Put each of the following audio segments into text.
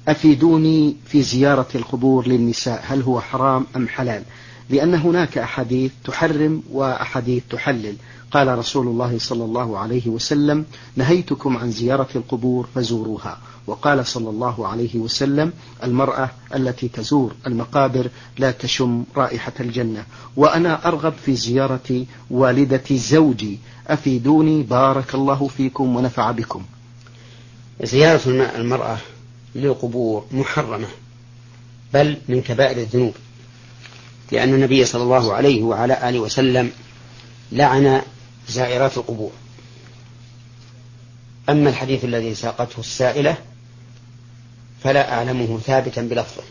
أفيدوني في زيارة القبور للنساء، هل هو حرام أم حلال؟ لأن هناك أحاديث تحرم وأحاديث تحلل. قال رسول الله صلى الله عليه وسلم: نهيتكم عن زيارة القبور فزوروها. وقال صلى الله عليه وسلم: المرأة التي تزور المقابر لا تشم رائحة الجنة. وأنا أرغب في زيارة والدة زوجي، أفيدوني بارك الله فيكم ونفع بكم. زيارة المرأة للقبور محرمة، بل من كبائر الذنوب، لأن النبي صلى الله عليه وعلى آله وسلم لعن زائرات القبور. أما الحديث الذي ساقته السائلة فلا أعلمه ثابتا بلفظه.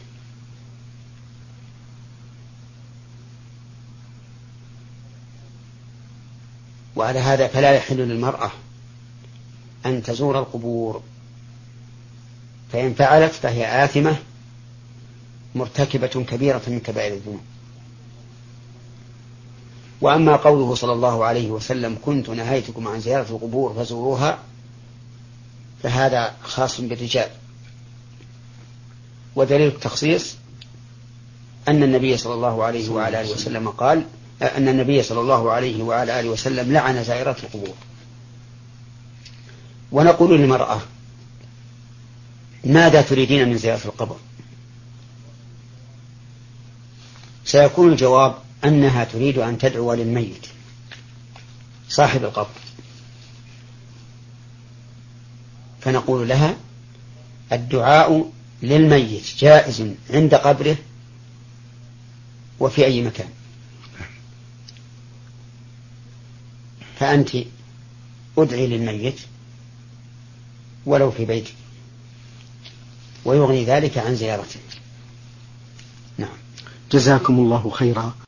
وعلى هذا فلا يحل للمرأة أن تزور القبور، فإن فعلت فهي آثمة مرتكبة كبيرة من كبائر الذنوب. وأما قوله صلى الله عليه وسلم: كنت نهيتكم عن زيارة القبور فزوروها، فهذا خاص بالرجال. ودليل التخصيص أن النبي صلى الله عليه وعلى آله وسلم قال أن النبي صلى الله عليه وعلى آله وسلم لعن زائرات القبور. ونقول للمرأة: ماذا تريدين من زيارة القبر؟ سيكون الجواب أنها تريد أن تدعو للميت صاحب القبر، فنقول لها: الدعاء للميت جائز عند قبره وفي أي مكان، فأنت ادعي للميت ولو في بيتك، ويغني ذلك عن زيارته. نعم. جزاكم الله خيرا.